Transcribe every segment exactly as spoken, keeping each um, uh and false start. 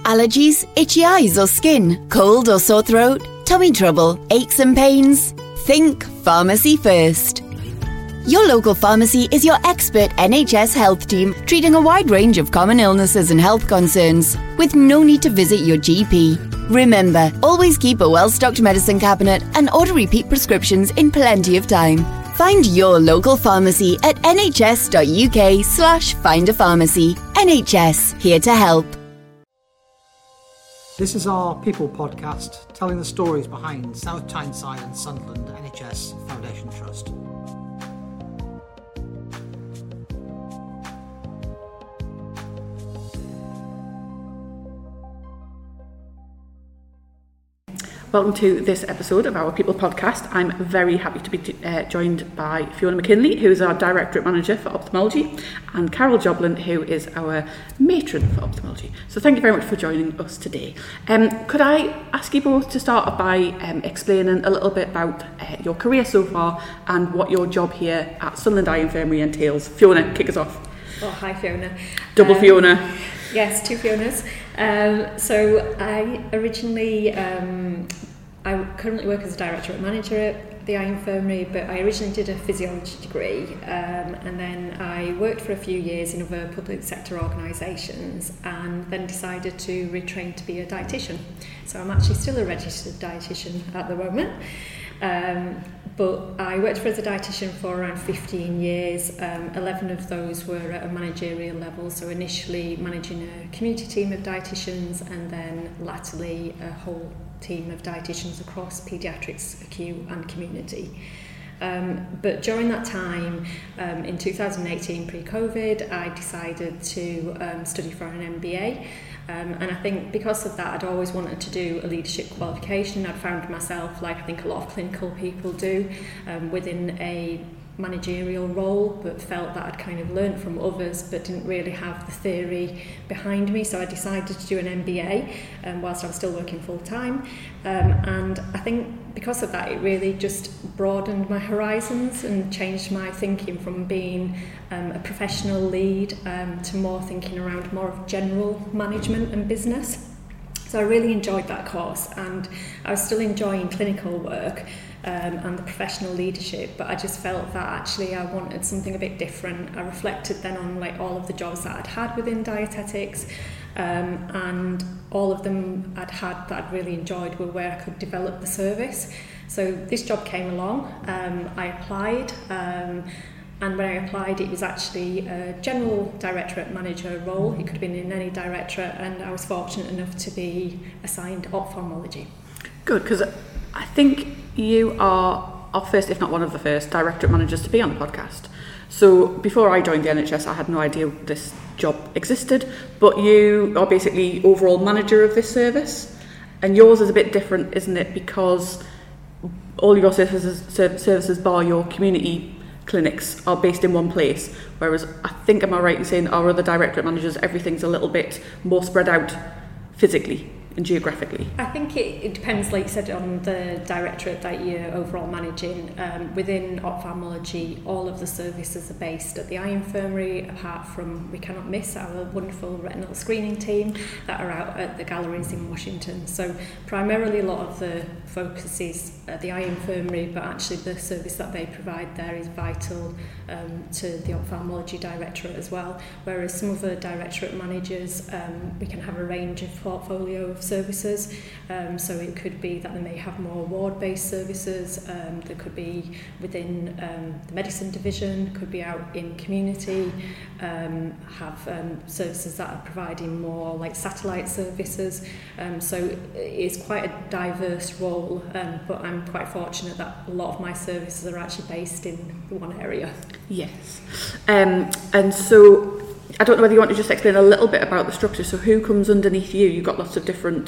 Allergies, itchy eyes or skin, cold or sore throat, tummy trouble, aches and pains? Think pharmacy first. Your local pharmacy is your expert N H S health team treating a wide range of common illnesses and health concerns with no need to visit your G P. Remember, always keep a well-stocked medicine cabinet and order repeat prescriptions in plenty of time. Find your local pharmacy at nhs.uk slash find a pharmacy. N H S, here to help. This is our People podcast, telling the stories behind South Tyneside and Sunderland N H S Foundation Trust. Welcome to this episode of our People podcast. I'm very happy to be uh, joined by Fiona McKinley, who is our Directorate Manager for Ophthalmology, and Carol Joblin, who is our Matron for Ophthalmology. So thank you very much for joining us today. Um, could I ask you both to start by um, explaining a little bit about uh, your career so far and what your job here at Sunderland Eye Infirmary entails? Fiona, kick us off. Oh, hi Fiona. Double um, Fiona. Yes, two Fionas. Um, so I originally, um, I currently work as a Directorate Manager at the Eye Infirmary, but I originally did a physiology degree, um, and then I worked for a few years in other public sector organisations, and then decided to retrain to be a dietitian. So I'm actually still a registered dietitian at the moment. Um, but I worked for as a dietitian for around fifteen years. Um, eleven of those were at a managerial level, so initially managing a community team of dietitians and then latterly a whole team of dietitians across paediatrics, acute and community. Um, but during that time, um, in two thousand eighteen, pre-COVID, I decided to um, study for an M B A. Um, and I think because of that, I'd always wanted to do a leadership qualification. I'd found myself, like I think a lot of clinical people do, um, within a managerial role, but felt that I'd kind of learnt from others but didn't really have the theory behind me. So I decided to do an M B A um, whilst I was still working full time. Um, and I think because of that, it really just broadened my horizons and changed my thinking from being um, a professional lead um, to more thinking around more of general management and business. So I really enjoyed that course, and I was still enjoying clinical work um, and the professional leadership, but I just felt that actually I wanted something a bit different. I reflected then on like all of the jobs that I'd had within dietetics, um, and all of them I'd had that I'd really enjoyed were where I could develop the service. So this job came along, um, I applied, um, and when I applied, it was actually a general directorate manager role. It could have been in any directorate, and I was fortunate enough to be assigned ophthalmology. Good, because I think you are our first, if not one of the first, directorate managers to be on the podcast. So before I joined the N H S, I had no idea this job existed, but you are basically overall manager of this service, and yours is a bit different, isn't it? Because all your services, services bar your community clinics are based in one place, whereas I think, am I right in saying our other directorate managers, everything's a little bit more spread out physically and geographically? I think it, it depends, like you said, on the directorate that you're overall managing. Um, within ophthalmology, all of the services are based at the Eye Infirmary, apart from, we cannot miss our wonderful retinal screening team that are out at the galleries in Washington. So primarily a lot of the focus is at the Eye Infirmary, but actually the service that they provide there is vital um, to the ophthalmology directorate as well. Whereas some of the directorate managers, um, we can have a range of portfolio of services, um, so it could be that they may have more ward-based services, um, there could be within um, the medicine division, could be out in community, um, have um, services that are providing more like satellite services, um, so it's quite a diverse role, um, but I'm quite fortunate that a lot of my services are actually based in one area. Yes, um, and so I don't know whether you want to just explain a little bit about the structure. So who comes underneath you? You've got lots of different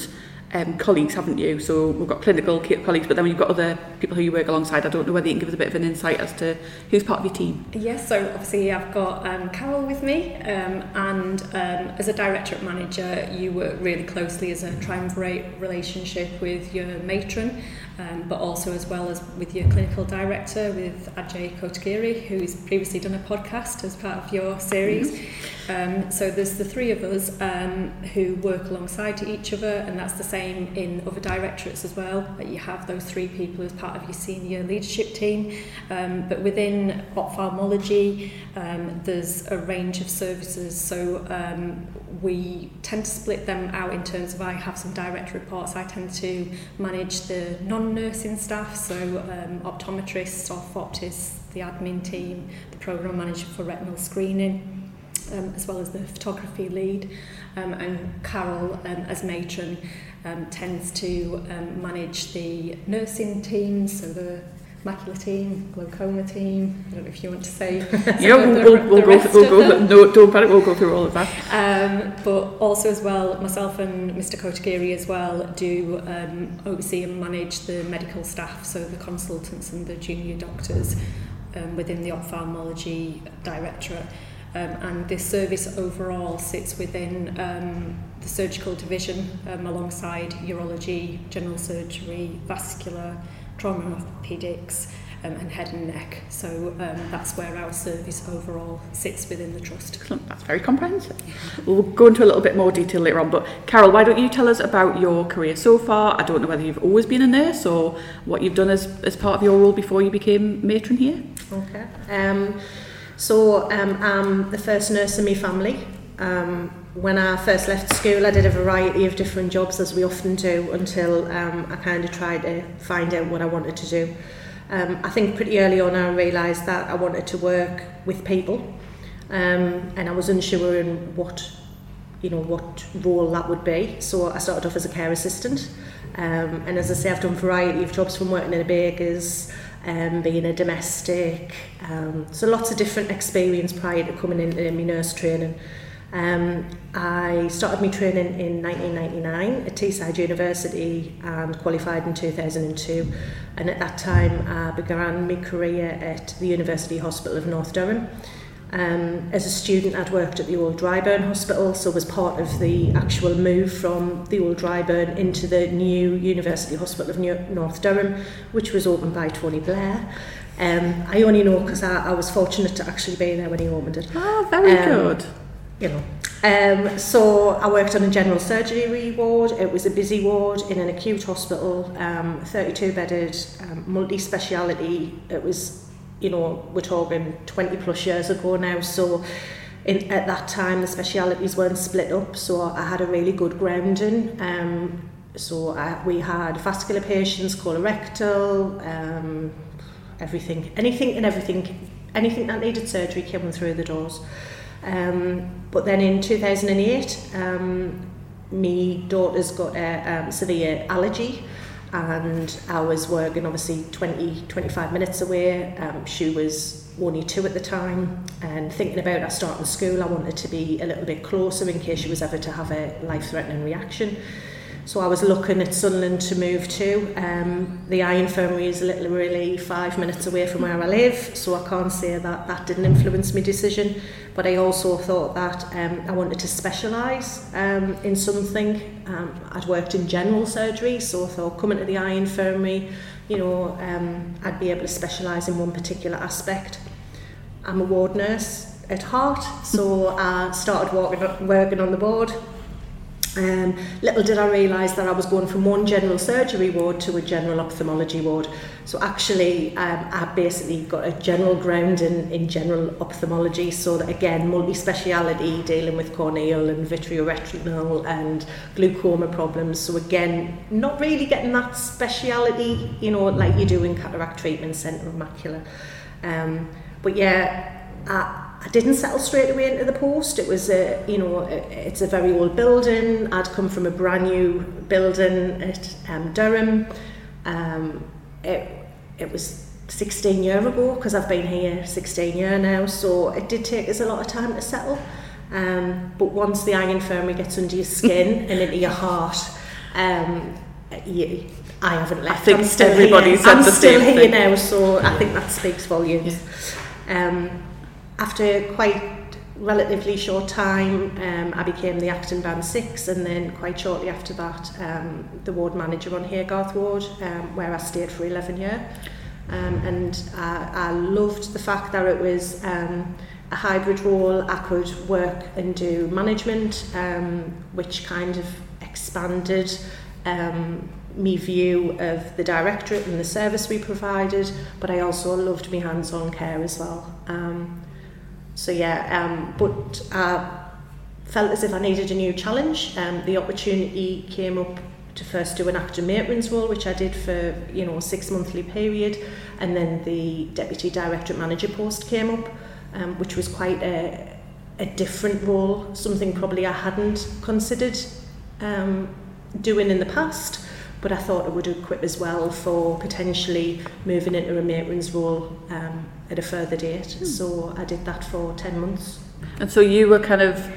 um, colleagues, haven't you? So we've got clinical colleagues, but then you've got other people who you work alongside. I don't know whether you can give us a bit of an insight as to who's part of your team. Yes, so obviously I've got um, Carol with me, um, and um, as a directorate manager, you work really closely as a triumvirate relationship with your matron, um, but also as well as with your clinical director, with Ajay Kotagiri, who's previously done a podcast as part of your series. Mm-hmm. Um, so there's the three of us um, who work alongside each other, and that's the same in other directorates as well, that you have those three people as part of your senior leadership team. Um, but within ophthalmology, um, there's a range of services, so um, we tend to split them out in terms of, I have some direct reports. I tend to manage the non-nursing staff, so um, optometrists, optists, the admin team, the programme manager for retinal screening, Um, as well as the photography lead, um, and Carol, um, as matron, um, tends to um, manage the nursing teams, so the macular team, glaucoma team. I don't know if you want to say. Yeah, we'll, the, we'll, we'll, go, we'll go. No, don't panic. We'll go through all of that. Um, but also as well, myself and Mister Kotagiri as well do um, oversee and manage the medical staff, so the consultants and the junior doctors um, within the ophthalmology directorate. Um, and this service overall sits within um, the surgical division, um, alongside urology, general surgery, vascular, trauma and orthopaedics, um, and head and neck. So um, that's where our service overall sits within the trust. Excellent. That's very comprehensive. We'll go into a little bit more detail later on, but Carol, why don't you tell us about your career so far? I don't know whether you've always been a nurse or what you've done as, as part of your role before you became matron here. Okay. Um, So um, I'm the first nurse in my family. Um, when I first left school, I did a variety of different jobs, as we often do, until um, I kind of tried to find out what I wanted to do. Um, I think pretty early on I realised that I wanted to work with people, um, and I was unsure in what, you know, what role that would be. So I started off as a care assistant, um, and as I say, I've done a variety of jobs, from working in a baker's, Um, being a domestic, um, so lots of different experience prior to coming into my nurse training. Um, I started my training in nineteen ninety-nine at Teesside University and qualified in two thousand two, and at that time I began my career at the University Hospital of North Durham. Um, as a student, I'd worked at the old Dryburn Hospital, so was part of the actual move from the old Dryburn into the new University Hospital of New North Durham, which was opened by Tony Blair. Um, I only know because I, I was fortunate to actually be there when he opened it. Oh, very um, good. You know. Um, so I worked on a general surgery ward. It was a busy ward in an acute hospital, um, thirty-two bedded, um, multi-speciality. It was, you know, we're talking twenty plus years ago now, so in, at that time the specialities weren't split up, so I had a really good grounding. Um, so I, we had vascular patients, colorectal, um, everything, anything and everything, anything that needed surgery came through the doors. Um, but then in two thousand eight, um, my daughter's got a um, severe allergy, and I was working obviously twenty, twenty-five minutes away. Um, she was only two at the time, and thinking about her starting school, I wanted to be a little bit closer in case she was ever to have a life-threatening reaction. So I was looking at Sunderland to move to. Um, the eye infirmary is literally five minutes away from where I live, so I can't say that that didn't influence my decision. But I also thought that um, I wanted to specialise um, in something. Um, I'd worked in general surgery, so I thought coming to the eye infirmary, you know, um, I'd be able to specialise in one particular aspect. I'm a ward nurse at heart, so I started walking, working on the ward. Um, little did I realise that I was going from one general surgery ward to a general ophthalmology ward. So actually um, I basically got a general grounding in general ophthalmology, so that again, multi-speciality, dealing with corneal and vitreoretinal and glaucoma problems. So again, not really getting that speciality, you know, like you do in cataract treatment centre or macular. Um, but yeah, I, I didn't settle straight away into the post. It was a, you know, it's a very old building. I'd come from a brand new building at um, Durham. Um, it, it was sixteen years ago, because I've been here sixteen years now, so it did take us a lot of time to settle. Um, but once the eye infirmary gets under your skin and into your heart, Um, yeah, I haven't left. I think I'm still everybody here. said I'm the still same here thing. now, so I think that speaks volumes. Yeah. Um, after quite relatively short time, um, I became the acting band six, and then quite shortly after that, um, the ward manager on Haygarth Ward, um, where I stayed for eleven years. Um, and I, I loved the fact that it was um, a hybrid role. I could work and do management, um, which kind of expanded um, me view of the directorate and the service we provided, but I also loved my hands-on care as well. Um, so yeah, um, but I felt as if I needed a new challenge. Um, the opportunity came up to first do an acting matron's role, which I did for, you know, a six monthly period, and then the deputy directorate manager post came up, um, which was quite a, a different role, something probably I hadn't considered um, doing in the past, but I thought it would equip as well for potentially moving into a matron's role um, at a further date. Hmm. So I did that for ten months. And so you were kind of,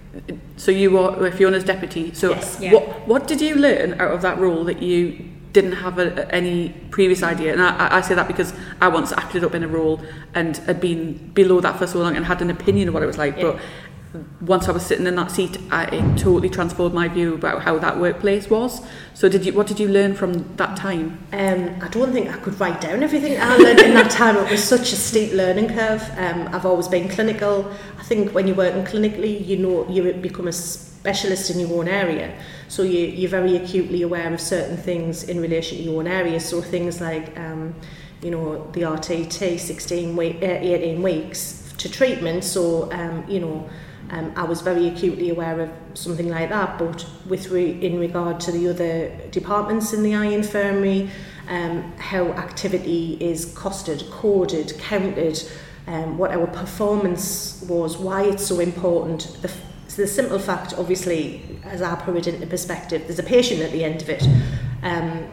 so you were Fiona's deputy. So yes, yeah. what what did you learn out of that role that you didn't have a, any previous idea? And I, I say that because I once acted up in a role and had been below that for so long and had an opinion of what it was like. Yeah. But once I was sitting in that seat, I, it totally transformed my view about how that workplace was. So did you? What did you learn from that time? Um, I don't think I could write down everything I learned in that time. It was such a steep learning curve. Um, I've always been clinical. I think when you're working clinically, you know, you become a specialist in your own area. So you, you're very acutely aware of certain things in relation to your own area. So things like, um, you know, the R T T, sixteen week, uh, eighteen weeks to treatment. So, um, you know, Um, I was very acutely aware of something like that, but with re- in regard to the other departments in the eye infirmary, um, how activity is costed, coded, counted, um, what our performance was, why it's so important. The, f- the simple fact, obviously, as I put it into perspective, there's a patient at the end of it, um,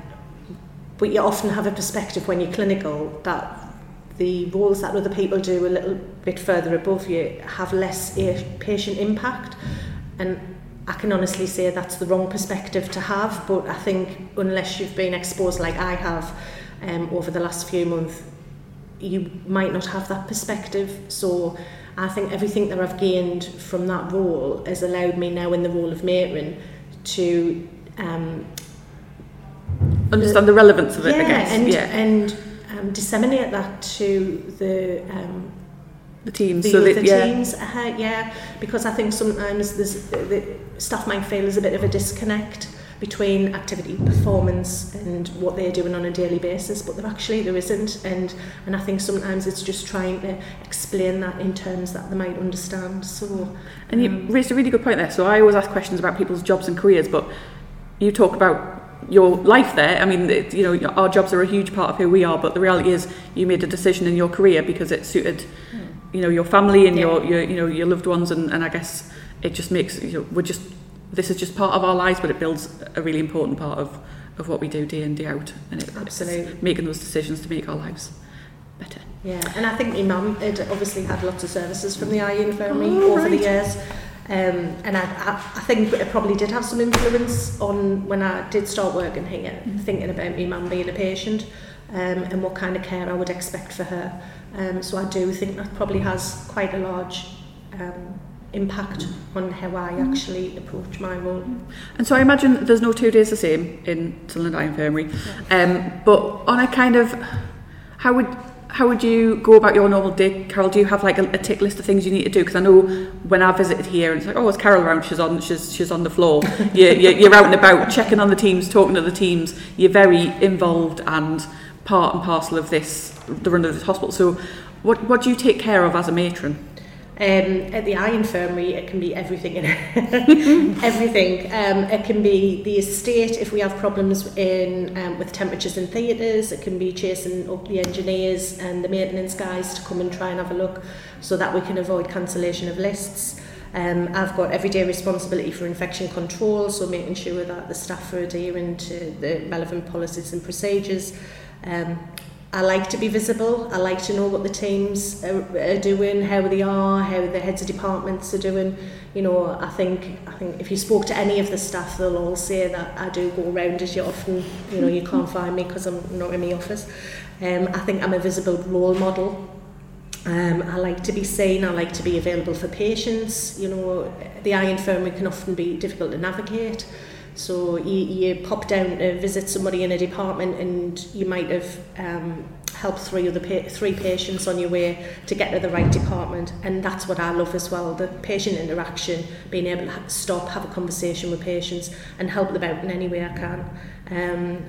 but you often have a perspective when you're clinical that the roles that other people do a little bit further above you have less patient impact, and I can honestly say that's the wrong perspective to have, but I think unless you've been exposed like I have um, over the last few months, you might not have that perspective. So I think everything that I've gained from that role has allowed me now in the role of matron to um, understand the relevance of it, yeah, I guess. And, yeah, and Um, disseminate that to the um, the teams, the so other that, yeah. teams, uh, yeah, because I think sometimes there's the staff might feel there's a bit of a disconnect between activity performance and what they're doing on a daily basis, but there actually there isn't, and and I think sometimes it's just trying to explain that in terms that they might understand. So, and you um, raised a really good point there. So I always ask questions about people's jobs and careers, but you talk about your life there. I mean, it, you know, our jobs are a huge part of who we are, but the reality is you made a decision in your career because it suited, mm. you know, your family and yeah. your, your, you know, your loved ones, and, and I guess it just makes, you know, we're just, this is just part of our lives, but it builds a really important part of, of what we do day in, day out, and it, absolutely it's making those decisions to make our lives better. Yeah, and I think my mum had obviously had lots of services from the eye infirmary oh, over right. the years. Um, and I, I, I think it probably did have some influence on when I did start working here, mm-hmm. thinking about my mum being a patient um, and what kind of care I would expect for her. Um, so I do think that probably has quite a large um, impact on how I actually approach my role. And so I imagine there's no two days the same in Sunderland Eye Infirmary, yeah. um, but on a kind of, how would How would you go about your normal day, Carol? Do you have like a, a tick list of things you need to do? Because I know when I visited here, and it's like, oh, is Carol around? She's on, she's she's on the floor. you're, you're, you're out and about, checking on the teams, talking to the teams. You're very involved and part and parcel of this, the run of this hospital. So, what what do you take care of as a matron? Um, at the eye infirmary, it can be everything. In everything. Um, it can be the estate if we have problems in um, with temperatures in theatres. It can be chasing up the engineers and the maintenance guys to come and try and have a look, so that we can avoid cancellation of lists. Um, I've got everyday responsibility for infection control, so making sure that the staff are adhering to the relevant policies and procedures. Um, I like to be visible. I like to know what the teams are, are doing, how they are, how the heads of departments are doing. You know, I think I think if you spoke to any of the staff, they'll all say that I do go around as you often, you know, you can't find me because I'm not in my office. Um, I think I'm a visible role model. Um, I like to be seen. I like to be available for patients. You know, the eye infirmary can often be difficult to navigate. So you, you pop down to visit somebody in a department and you might have um, helped three other pa- three patients on your way to get to the right department, and that's what I love as well, the patient interaction, being able to ha- stop, have a conversation with patients and help them out in any way I can. Um,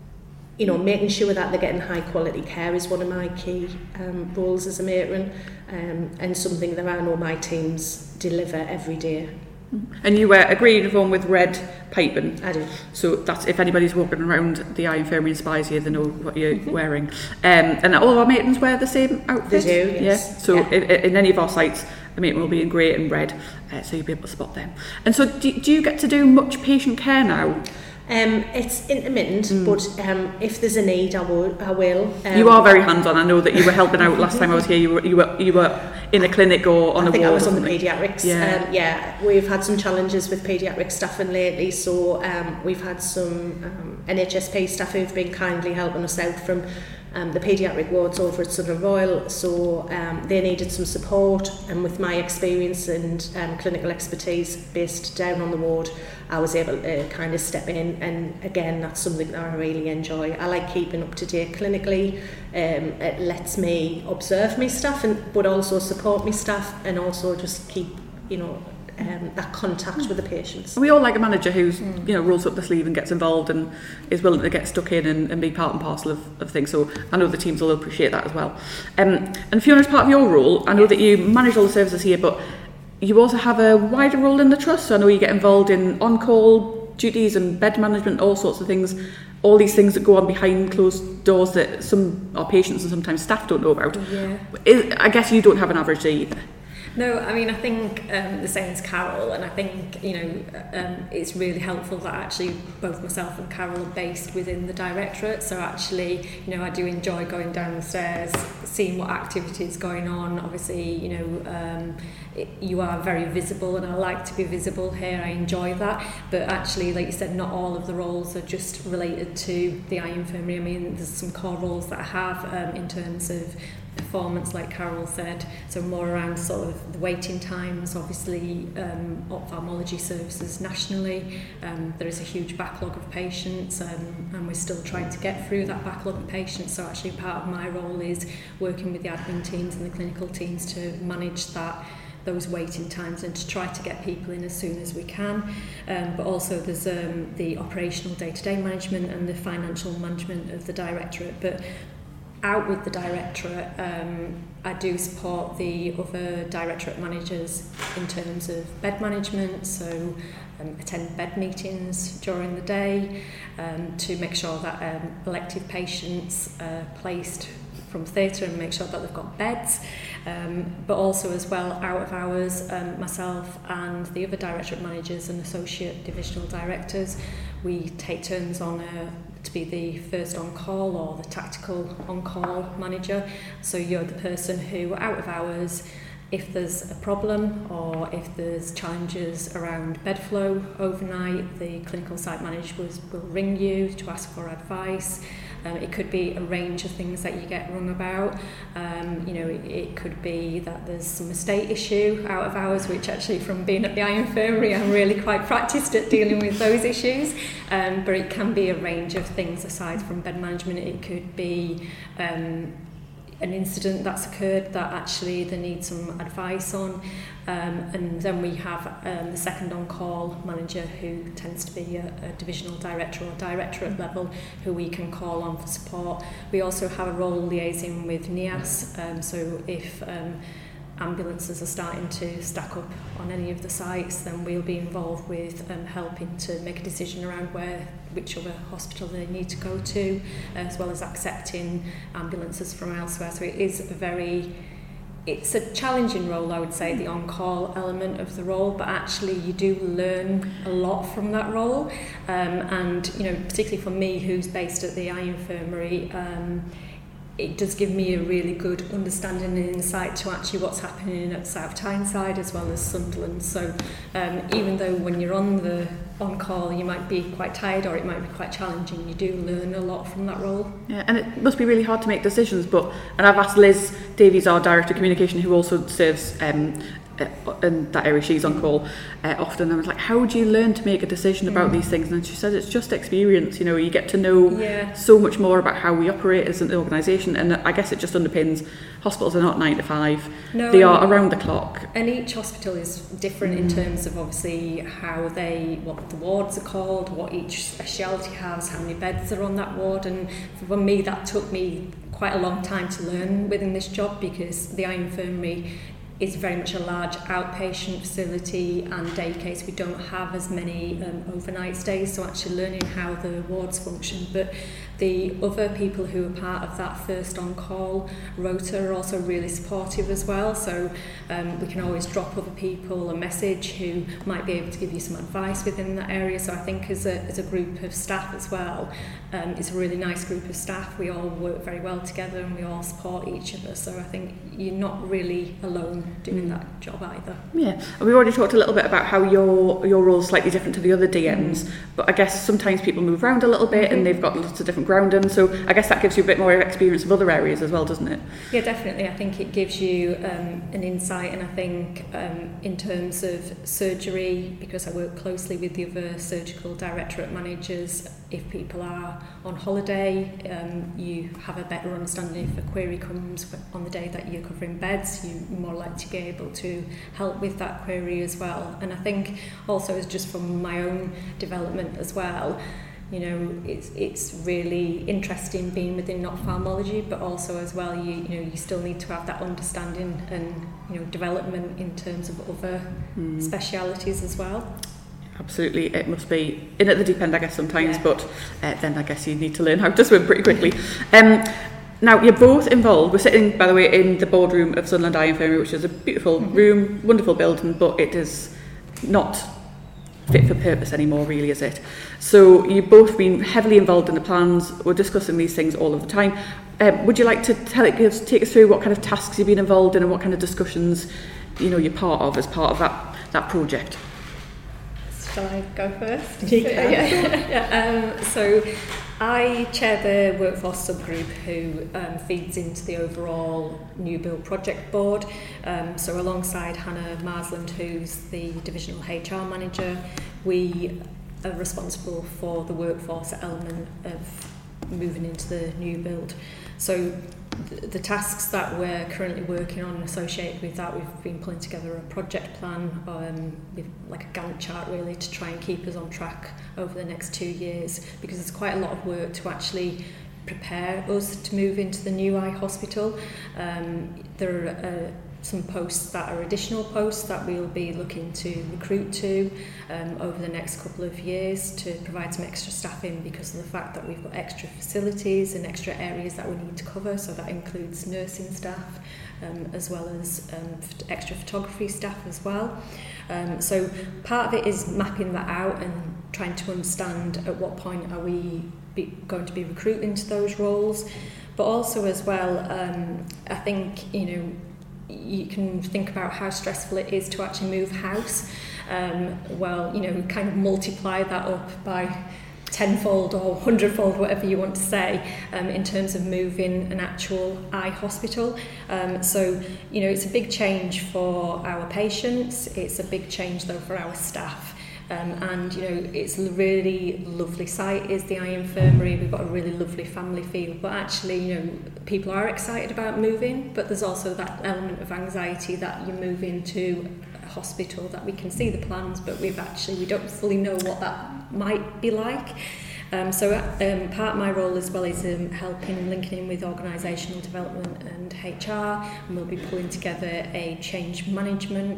you know, making sure that they're getting high quality care is one of my key um, roles as a matron, um, and something that I know my teams deliver every day. And you wear a grey uniform with red piping. I do. So that's, if anybody's walking around the eye infirmary in Spizey, they know what you're mm-hmm. wearing. Um, and all of our matrons wear the same outfit? They do, yes. Yeah. So yeah. in, in any of our sites, the matron will be in grey and red, uh, so you'll be able to spot them. And so do, do you get to do much patient care now? Um, it's intermittent, mm. but um, if there's a need, I will. I will. Um, you are very hands-on. I know that you were helping out last time I was here. You were you were you were in a clinic or on I a think ward. I was on the paediatrics. Yeah, um, yeah. We've had some challenges with paediatric staffing lately, so um, we've had some um, N H S P staff who've been kindly helping us out from um, the paediatric wards over at Southern Royal. So um, they needed some support, and with my experience and um, clinical expertise based down on the ward, I was able to kind of step in, and again, that's something that I really enjoy. I like keeping up to date clinically. Um, it lets me observe my staff, and but also support my staff, and also just keep, you know, um, that contact with the patients. We all like a manager who's, mm. you know, rolls up the sleeve and gets involved and is willing to get stuck in and, and be part and parcel of, of things. So I know the teams will appreciate that as well. Um, and Fiona, as part of your role, I know that you manage all the services here, but you also have a wider role in the trust. So I know you get involved in on-call duties and bed management, all sorts of things, all these things that go on behind closed doors that some our patients and sometimes staff don't know about. Yeah. I guess you don't have an average day either. No, I mean, I think um, the same as Carol, and I think, you know, um, it's really helpful that actually both myself and Carol are based within the directorate. So actually, you know, I do enjoy going down the stairs, seeing what activities going on. Obviously, you know, um, it, you are very visible, and I like to be visible here. I enjoy that. But actually, like you said, not all of the roles are just related to the eye infirmary. I mean, there's some core roles that I have um, in terms of performance, like Carol said, so more around sort of the waiting times. Obviously, um, ophthalmology services nationally, um, there is a huge backlog of patients, um, and we're still trying to get through that backlog of patients. So actually part of my role is working with the admin teams and the clinical teams to manage that those waiting times and to try to get people in as soon as we can. Um, but also there's um, the operational day-to-day management and the financial management of the directorate. But out with the directorate, um, I do support the other directorate managers in terms of bed management, so um, attend bed meetings during the day um, to make sure that um, elective patients are placed from theatre and make sure that they've got beds, um, but also as well out of hours, um, myself and the other directorate managers and associate divisional directors, we take turns on a to be the first on-call or the tactical on-call manager. So you're the person who, out of hours, if there's a problem or if there's challenges around bed flow overnight, the clinical site manager will, will ring you to ask for advice. Um, it could be a range of things that you get rung about. Um, you know, it, it could be that there's some estate issue out of hours, which actually from being at the eye infirmary, I'm really quite practiced at dealing with those issues. Um, but it can be a range of things aside from bed management. It could be um, an incident that's occurred that actually they need some advice on. Um, and then we have um, the second on-call manager, who tends to be a, a divisional director or directorate level, who we can call on for support. We also have a role liaising with N I A S, um, so if um, ambulances are starting to stack up on any of the sites, then we'll be involved with um, helping to make a decision around where, which other hospital they need to go to, as well as accepting ambulances from elsewhere. So it is a very It's a challenging role, I would say, the on-call element of the role, but actually you do learn a lot from that role. Um, and, you know, particularly for me, who's based at the eye infirmary, um, it does give me a really good understanding and insight to actually what's happening at South Tyneside as well as Sunderland. So um, even though when you're on the on call you might be quite tired or it might be quite challenging, you do learn a lot from that role. Yeah, and it must be really hard to make decisions, but and I've asked Liz Davies, our Director of Communication, who also serves um, in that area, she's on call uh, often. I was like, how do you learn to make a decision about mm. these things? And she said it's just experience. You know, you get to know yeah. so much more about how we operate as an organisation, and I guess it just underpins hospitals are not nine to five. No, they are around the clock. And each hospital is different mm. in terms of obviously how they, what the wards are called, what each speciality has, how many beds are on that ward. And for me, that took me quite a long time to learn within this job, because the Eye Infirmary is very much a large outpatient facility, and day case we don't have as many um, overnight stays, so actually learning how the wards function. But the other people who are part of that first on-call rota are also really supportive as well, so um, we can always drop other people a message who might be able to give you some advice within that area. So I think as a, as a group of staff as well, um, it's a really nice group of staff. We all work very well together and we all support each other, so I think you're not really alone doing mm. that job either. Yeah, and we've already talked a little bit about how your your role is slightly different to the other D Ms, mm. but I guess sometimes people move around a little bit mm-hmm. and they've got lots of different grounding, so I guess that gives you a bit more experience of other areas as well, doesn't it? Yeah, definitely. I think it gives you um, an insight, and I think um, in terms of surgery, because I work closely with the other surgical directorate managers, if people are on holiday, um, you have a better understanding if a query comes on the day that you're covering beds, you're more likely to be able to help with that query as well. And I think also as just from my own development as well, you know, it's it's really interesting being within ophthalmology, but also as well, you you know, you still need to have that understanding and, you know, development in terms of other mm. specialities as well. Absolutely, it must be in at the deep end, I guess, sometimes, yeah. but uh, then I guess you need to learn how to swim pretty quickly. Um, now, you're both involved. We're sitting, by the way, in the boardroom of Sunderland Eye Infirmary, which is a beautiful mm-hmm. room, wonderful building, but it is not fit for purpose anymore, really, is it? So you've both been heavily involved in the plans. We're discussing these things all of the time. Um, would you like to tell it, take us through what kind of tasks you've been involved in and what kind of discussions, you know, you're part of as part of that that project? Shall I go first? You can. yeah. yeah. Um, so I chair the workforce subgroup who um, feeds into the overall new build project board. Um, so alongside Hannah Marsland, who's the divisional H R manager, we are responsible for the workforce element of moving into the new build. So the, the tasks that we're currently working on associated with that, we've been pulling together a project plan um, with like a Gantt chart really to try and keep us on track over the next two years, because there's quite a lot of work to actually prepare us to move into the new eye hospital. Um, there are uh, some posts that are additional posts that we'll be looking to recruit to um, over the next couple of years to provide some extra staffing, because of the fact that we've got extra facilities and extra areas that we need to cover. So that includes nursing staff um, as well as um, extra photography staff as well. Um, so part of it is mapping that out and trying to understand at what point are we be going to be recruiting to those roles. But also as well, um, I think, you know, you can think about how stressful it is to actually move house. Um, well, you know, kind of multiply that up by tenfold or hundredfold, whatever you want to say, um, in terms of moving an actual eye hospital. Um, so, you know, it's a big change for our patients. It's a big change, though, for our staff. Um, and, you know, it's a really lovely site, is the Eye Infirmary. We've got a really lovely family feel. But actually, you know, people are excited about moving, but there's also that element of anxiety that you move into a hospital that we can see the plans, but we've actually, we don't fully know what that might be like. Um, so um, part of my role as well is um, helping linking in with organisational development and H R, and we'll be pulling together a change management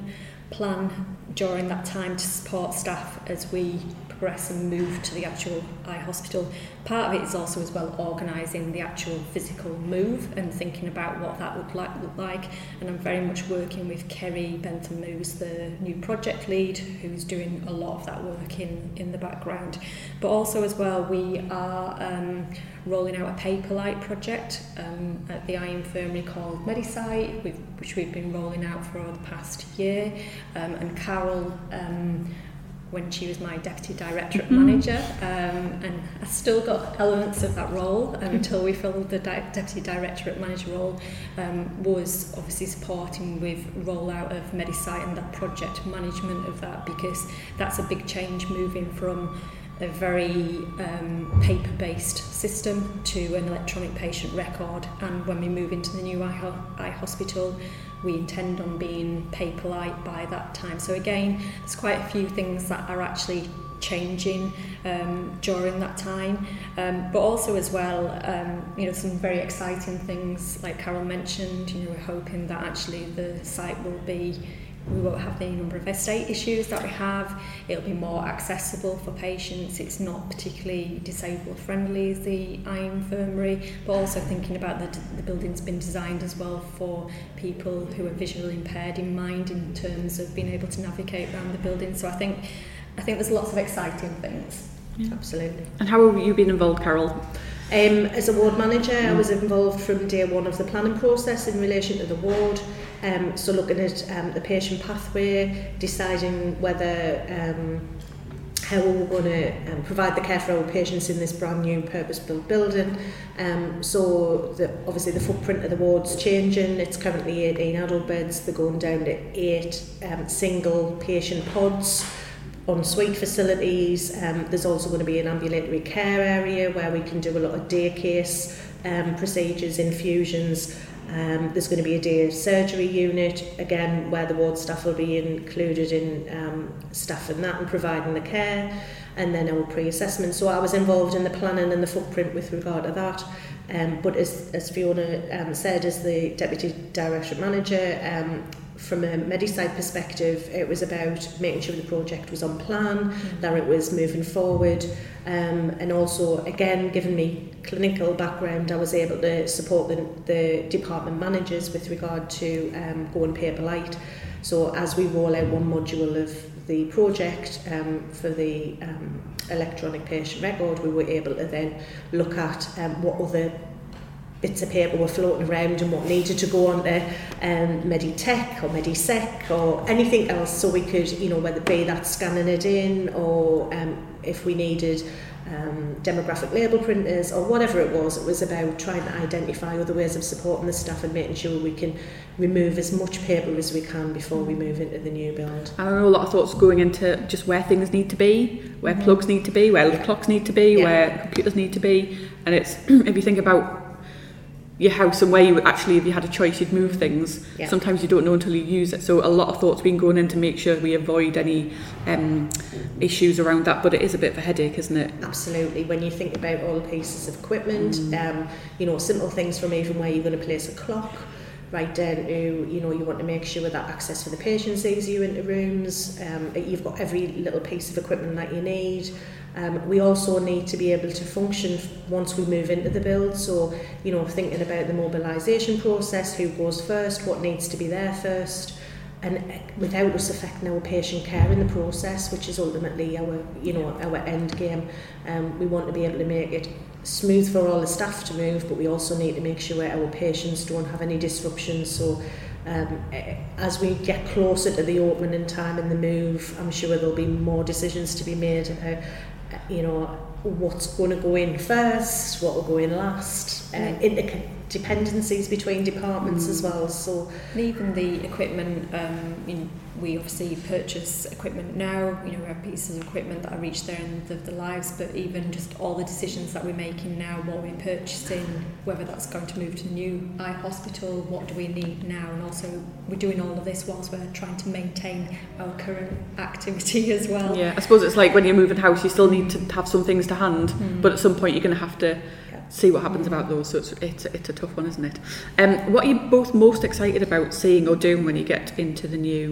plan during that time to support staff as we progress and move to the actual eye hospital. Part of it is also as well organising the actual physical move and thinking about what that would like, look like. And I'm very much working with Kerry Bentham, who's the new project lead, who's doing a lot of that work in, in the background. But also as well, we are um, rolling out a Paperlight project um, at the eye infirmary called Medisight, we've, which we've been rolling out for the past year. Um, and Carol, um, when she was my deputy directorate mm-hmm. manager, um, and I still got elements of that role um, until we filled the di- deputy directorate manager role, um, was obviously supporting with rollout of Medisight and that project management of that, because that's a big change moving from a very um, paper-based system to an electronic patient record. And when we move into the new eye, ho- eye hospital, we intend on being Paperlight by that time. So again, there's quite a few things that are actually changing um, during that time, um, but also as well, um, you know, some very exciting things like Carol mentioned. You know, we're hoping that actually the site will be, we won't have the number of estate issues that we have. It'll be more accessible for patients. It's not particularly disabled friendly as the eye infirmary, but also thinking about the, the building's been designed as well for people who are visually impaired in mind in terms of being able to navigate around the building. So I think I think there's lots of exciting things. Yeah. Absolutely. And how have you been involved, Carol? Um, as a ward manager, mm. I was involved from day one of the planning process in relation to the ward. Um, so looking at um, the patient pathway, deciding whether um, how we were going to um, provide the care for our patients in this brand new purpose-built building. Um, so the, obviously the footprint of the ward's changing. It's currently eighteen adult beds. They're going down to eight um, single patient pods. En-suite facilities. Um, there's also going to be an ambulatory care area where we can do a lot of day case um, procedures, infusions. Um, there's going to be a day surgery unit, again, where the ward staff will be included in um, staff and that and providing the care, and then our pre-assessment. So I was involved in the planning and the footprint with regard to that. Um, but as, as Fiona um, said, as the Deputy Directorate Manager, um, from a Medisight perspective, it was about making sure the project was on plan, mm-hmm. that it was moving forward, um, and also, again, given me clinical background, I was able to support the, the department managers with regard to um, going Paperlight. So as we roll out one module of the project um, for the um, electronic patient record, we were able to then look at um, what other bits of paper were floating around and what needed to go on to um, Meditech or Medisec or anything else, so we could, you know, whether it be that scanning it in or um, if we needed um, demographic label printers or whatever it was. It was about trying to identify other ways of supporting the staff and making sure we can remove as much paper as we can before we move into the new build. I know a lot of thoughts going into just where things need to be, where mm-hmm. plugs need to be, where yeah. clocks need to be, yeah. where computers need to be, and it's if you think about your house and where you would actually, if you had a choice, you'd move things. Yeah. Sometimes you don't know until you use it. So a lot of thought's been going in to make sure we avoid any um, issues around that. But it is a bit of a headache, isn't it? Absolutely. When you think about all the pieces of equipment, mm. um, you know, simple things from even where you're going to place a clock, right down to, you know, you want to make sure that access for the patients sees you into rooms. Um, you've got every little piece of equipment that you need. Um, we also need to be able to function once we move into the build. So, you know, thinking about the mobilisation process, who goes first, what needs to be there first, and without us affecting our patient care in the process, which is ultimately our, you know, our end game. Um, we want to be able to make it smooth for all the staff to move, but we also need to make sure our patients don't have any disruptions. So um, as we get closer to the opening time and the move, I'm sure there'll be more decisions to be made. Uh, you know, what's going to go in first, what will go in last, uh, interdependencies between departments mm. as well. So, and even the equipment, um, you know, we obviously purchase equipment now, you know, we have pieces of equipment that are reached there in the, the lives, but even just all the decisions that we're making now, what we're purchasing, whether that's going to move to the new eye hospital, what do we need now, and also we're doing all of this whilst we're trying to maintain our current activity as well. Yeah, I suppose it's like when you're moving house, you still need to have some things to hand, mm. but at some point you're going to have to see what happens about those, so it's, it's, it's a tough one, isn't it? Um, what are you both most excited about seeing or doing when you get into the new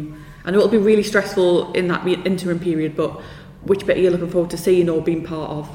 I know it'll be really stressful in that interim period, but which bit are you looking forward to seeing or being part of?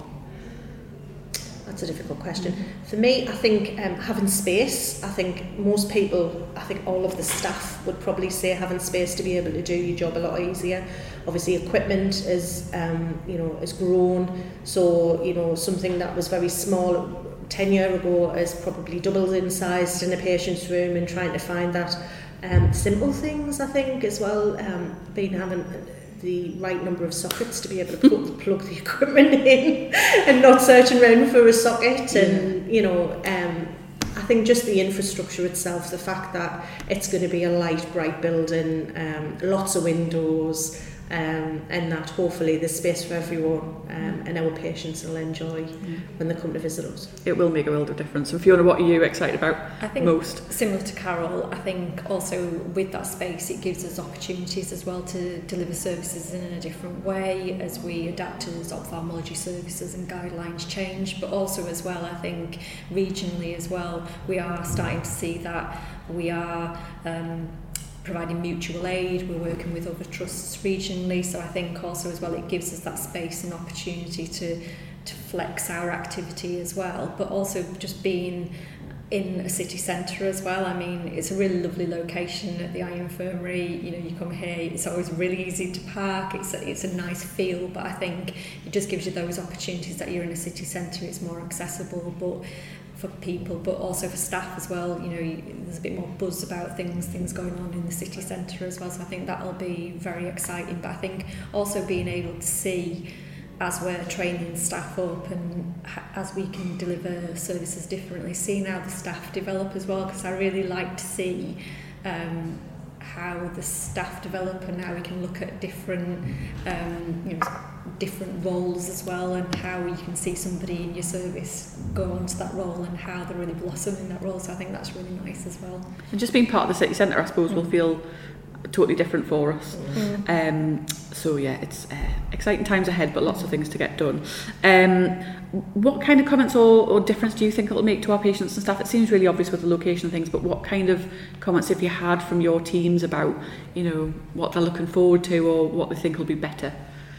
That's a difficult question. Mm-hmm. For me, I think um, having space, I think most people, I think all of the staff would probably say having space to be able to do your job a lot easier. Obviously equipment is, um, you know, is grown, so, you know, something that was very small ten years ago has probably doubled in size in a patient's room, and trying to find that um, simple things, I think, as well, um, being having the right number of sockets to be able to plug, plug the equipment in and not searching around for a socket. Yeah. And, you know, um, I think just the infrastructure itself, the fact that it's going to be a light, bright building, um, lots of windows, um, and that hopefully there's space for everyone, um, and our patients will enjoy yeah. when they come to visit us. It will make a world of difference. And Fiona, what are you excited about I think most? Similar to Carol, I think also with that space it gives us opportunities as well to deliver services in a different way as we adapt as ophthalmology services and guidelines change, but also as well I think regionally as well we are starting to see that we are um, providing mutual aid, we're working with other trusts regionally, so I think also as well it gives us that space and opportunity to, to flex our activity as well, but also just being in a city centre as well. I mean, it's a really lovely location at the Eye Infirmary. You know, you come here, it's always really easy to park, it's a, it's a nice feel, but I think it just gives you those opportunities that you're in a city centre, it's more accessible, but for people, but also for staff as well. You know, there's a bit more buzz about things, things going on in the city centre as well. So I think that'll be very exciting. But I think also being able to see as we're training staff up and as we can deliver services differently, seeing how the staff develop as well, because I really like to see um, how the staff develop and how we can look at different um, you know, different roles as well, and how you can see somebody in your service go on to that role and how they really blossom in that role. So I think that's really nice as well. And just being part of the city centre, I suppose, mm. will feel totally different for us. Mm. Um, so yeah, it's uh, exciting times ahead, but lots of things to get done. Um, what kind of comments or, or difference do you think it'll make to our patients and staff? It seems really obvious with the location and things, but what kind of comments have you had from your teams about, you know, what they're looking forward to or what they think will be better?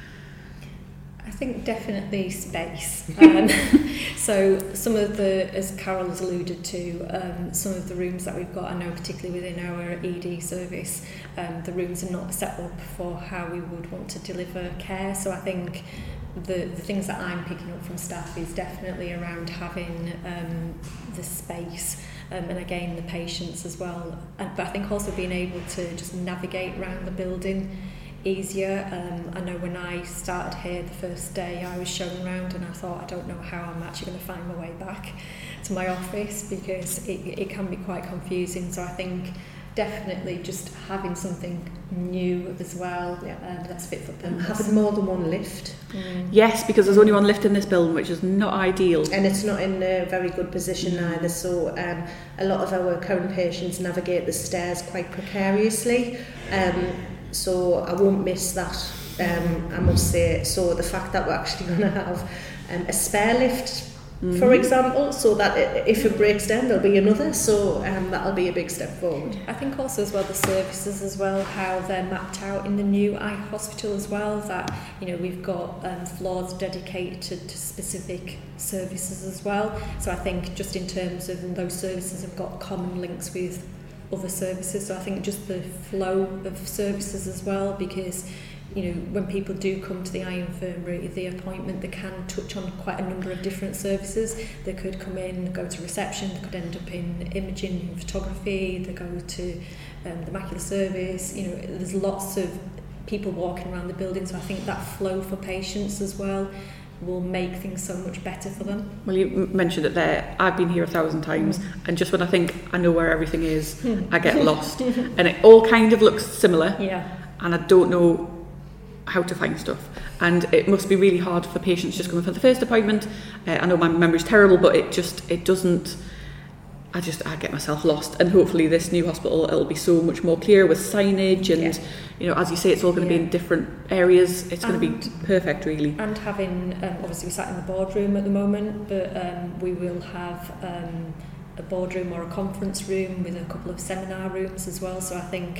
I think definitely space. Um, so some of the, as Carol has alluded to, um, some of the rooms that we've got, I know particularly within our E D service, um, the rooms are not set up for how we would want to deliver care. So I think the, the things that I'm picking up from staff is definitely around having um, the space. Um, and again the patients as well. And, but I think also being able to just navigate around the building easier. Um, I know when I started here the first day I was shown around and I thought I don't know how I'm actually going to find my way back to my office because it, it can be quite confusing. So I think definitely just having something new as well, yeah. um, that's fit for purpose. Having more than one lift. Mm. Yes, because there's only one lift in this building, which is not ideal. And it's not in a very good position mm. either, so um, a lot of our current patients navigate the stairs quite precariously. Um, so I won't miss that, um, I must say. So the fact that we're actually going to have um, a spare lift, Mm-hmm. for example, so that if it breaks down there'll be another, so um, that'll be a big step forward. I think also as well the services as well, how they're mapped out in the new eye hospital as well, that you know we've got um, floors dedicated to, to specific services as well. So I think just in terms of and those services have got common links with other services, so I think just the flow of services as well, because you know, when people do come to the Eye Infirmary, the appointment, they can touch on quite a number of different services. They could come in, go to reception, they could end up in imaging and photography, they go to um, the macular service. You know, there's lots of people walking around the building, so I think that flow for patients as well will make things so much better for them. Well, you mentioned it there. I've been here a thousand times, mm. and just when I think I know where everything is, I get lost. And it all kind of looks similar, yeah. and I don't know how to find stuff, and it must be really hard for patients just coming for the first appointment. uh, I know my memory's terrible, but it just it doesn't I just I get myself lost, and hopefully this new hospital it'll be so much more clear with signage and yeah. you know, as you say, it's all going to yeah. be in different areas. It's and, going to be perfect, really. And having um, obviously we sat in the boardroom at the moment, but um, we will have um, a boardroom or a conference room with a couple of seminar rooms as well. So I think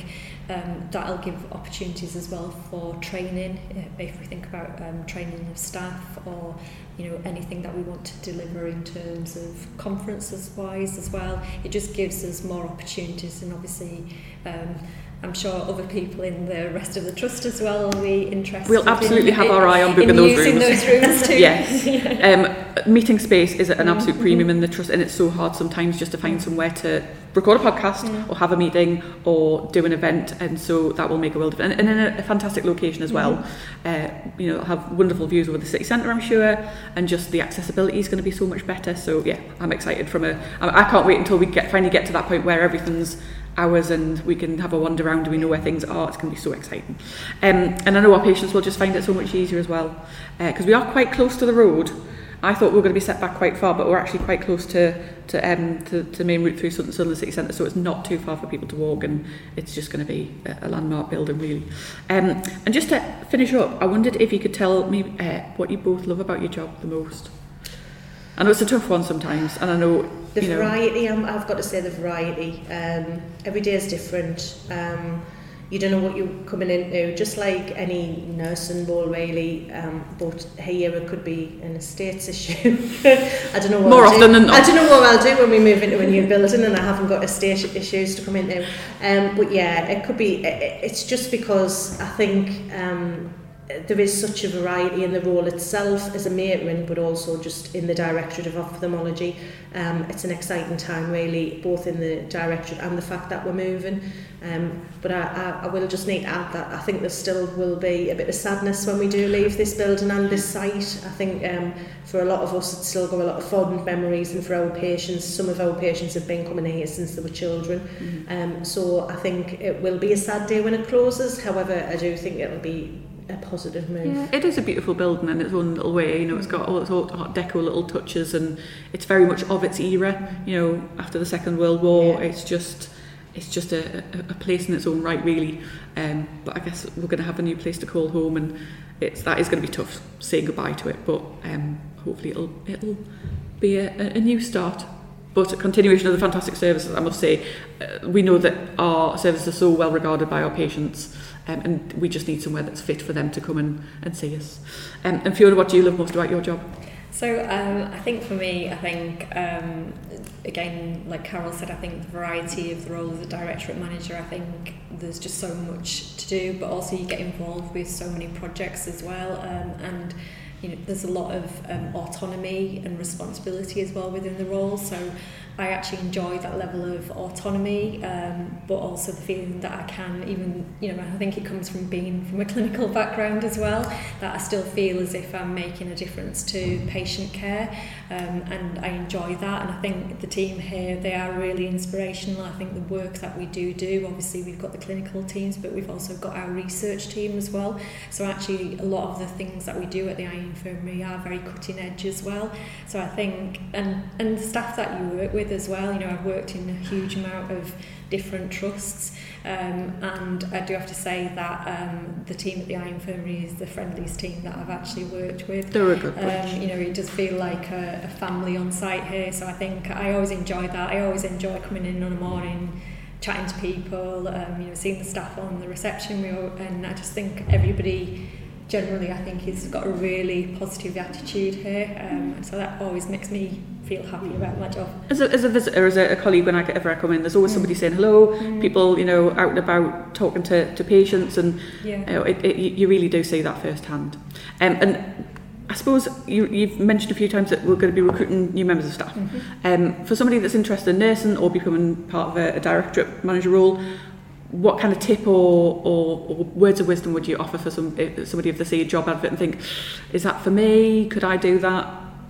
um, that'll give opportunities as well for training, if we think about um, training of staff, or you know, anything that we want to deliver in terms of conferences wise as well. It just gives us more opportunities, and obviously um, I'm sure other people in the rest of the trust as well will be interested. We'll absolutely in, have in, our eye on booking those using rooms. those rooms too. Yes. Yeah. Um, meeting space is an absolute Mm-hmm. premium in the trust, and it's so hard sometimes just to find somewhere to record a podcast Mm. or have a meeting or do an event, and so that will make a world of difference. And, and in a, a fantastic location as well. Mm-hmm. Uh, you know, have wonderful views over the city centre, I'm sure, and just the accessibility is going to be so much better. So yeah, I'm excited from a. I, I can't wait until we get finally get to that point where everything's ours and we can have a wander around and we know where things are. It's going to be so exciting. Um, and I know our patients will just find it so much easier as well, because uh, we are quite close to the road. I thought we were going to be set back quite far, but we're actually quite close to to um to, to main route through Sunderland City Centre, so it's not too far for people to walk, and it's just going to be a, a landmark building really. Um, and just to finish up, I wondered if you could tell me uh, what you both love about your job the most. I know it's a tough one sometimes, and I know the you know, variety. I'm, I've got to say the variety. Um, every day is different. Um, you don't know what you're coming into, just like any nursing role really, um, but here it could be an estates issue. I don't know what More I'll often do. than not. I don't know what I'll do when we move into a new building and I haven't got estate issues to come into. Um, but yeah, it could be, it, it's just because I think um, there is such a variety in the role itself as a matron, but also just in the Directorate of Ophthalmology. Um, it's an exciting time really, both in the Directorate and the fact that we're moving. Um, but I, I, I will just need to add that I think there still will be a bit of sadness when we do leave this building and this site. I think um, for a lot of us it's still got a lot of fond memories, and for our patients, some of our patients have been coming here since they were children. Mm-hmm. Um, so I think it will be a sad day when it closes. However, I do think it'll be a positive move. Yeah, it is a beautiful building in its own little way. You know, it's got all its Art Deco little touches, and it's very much of its era. You know, after the Second World War, yeah. it's just it's just a, a, a place in its own right, really. Um, but I guess we're going to have a new place to call home, and it's that is going to be tough saying goodbye to it. But um, hopefully, it'll it'll be a, a new start. But a continuation of the fantastic services, I must say. Uh, we know that our services are so well regarded by our patients. Um, and we just need somewhere that's fit for them to come and, and see us. Um, and Fiona, what do you love most about your job? So um, I think for me, I think, um, again, like Carol said, I think the variety of the role as a directorate manager, I think there's just so much to do, but also you get involved with so many projects as well. Um, and you know, there's a lot of um, autonomy and responsibility as well within the role. So I actually enjoy that level of autonomy, um, but also the feeling that I can even, you know, I think it comes from being from a clinical background as well, that I still feel as if I'm making a difference to patient care, um, and I enjoy that. And I think the team here, they are really inspirational. I think the work that we do do, obviously we've got the clinical teams, but we've also got our research team as well. So actually a lot of the things that we do at the Eye Infirmary are very cutting edge as well. So I think, and, and the staff that you work with as well, you know, I've worked in a huge amount of different trusts, um, and I do have to say that um, the team at the Eye Infirmary is the friendliest team that I've actually worked with. They're a good um, you know, it does feel like a, a family on site here, so I think I always enjoy that. I always enjoy coming in on a morning, chatting to people, um, you know, seeing the staff on the reception, we all, and I just think everybody generally, I think, has got a really positive attitude here, um, so that always makes me feel happy about my job. As a, as a visitor, as a, a colleague, whenever I come in, there's always mm. somebody saying hello, mm. people, you know, out and about talking to, to patients, and yeah. you know, it, it, you really do see that firsthand. Um, and I suppose you, you've mentioned a few times that we're going to be recruiting new members of staff. Mm-hmm. Um, for somebody that's interested in nursing or becoming part of a, a directorate manager role, what kind of tip or, or, or words of wisdom would you offer for some somebody if they see a job advert and think, is that for me? Could I do that?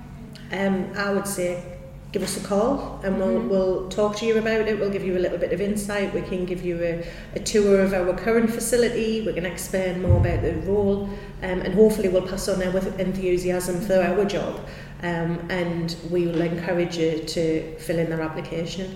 Um, I would say give us a call and we'll, Mm-hmm. we'll talk to you about it. We'll give you a little bit of insight. We can give you a, a tour of our current facility. We can explain more about the role, um, and hopefully we'll pass on our enthusiasm for our job, um, and we will encourage you to fill in their application.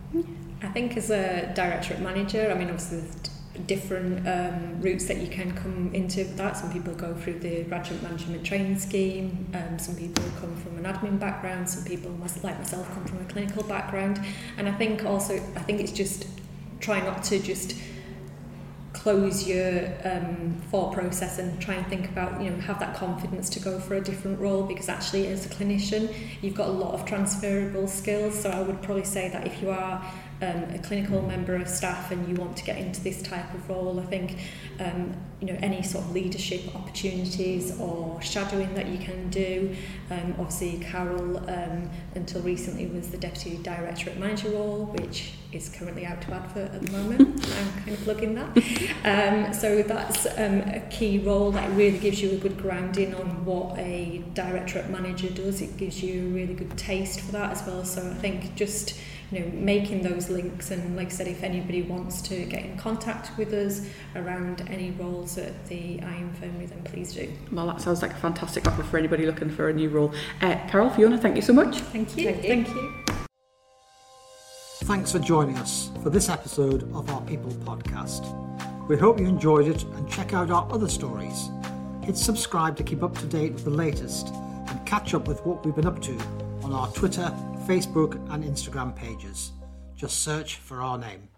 I think as a directorate manager, I mean, obviously there's different um, routes that you can come into that. Some people go through the graduate management training scheme, um, some people come from an admin background, some people, like myself, come from a clinical background. And I think also, I think it's just try not to just close your um, thought process and try and think about, you know, have that confidence to go for a different role, because actually as a clinician you've got a lot of transferable skills. So I would probably say that if you are um, a clinical member of staff and you want to get into this type of role, I think um, you know, any sort of leadership opportunities or shadowing that you can do. Um, obviously Carol um, until recently was the Deputy Directorate Manager role, which is currently out to advert at the moment. I'm kind of plugging that. Um, so that's um, a key role that really gives you a good grounding on what a Directorate Manager does. It gives you a really good taste for that as well. So I think just, you know, making those links, and like I said, if anybody wants to get in contact with us around any roles at the Eye Infirmary, then please do. Well, that sounds like a fantastic offer for anybody looking for a new role. Uh, Carol, Fiona, thank you so much. Thank you. Thank you. Thank you. Thanks for joining us for this episode of our People podcast. We hope you enjoyed it, and check out our other stories. Hit subscribe to keep up to date with the latest, and catch up with what we've been up to on our Twitter, Facebook and Instagram pages. Just search for our name.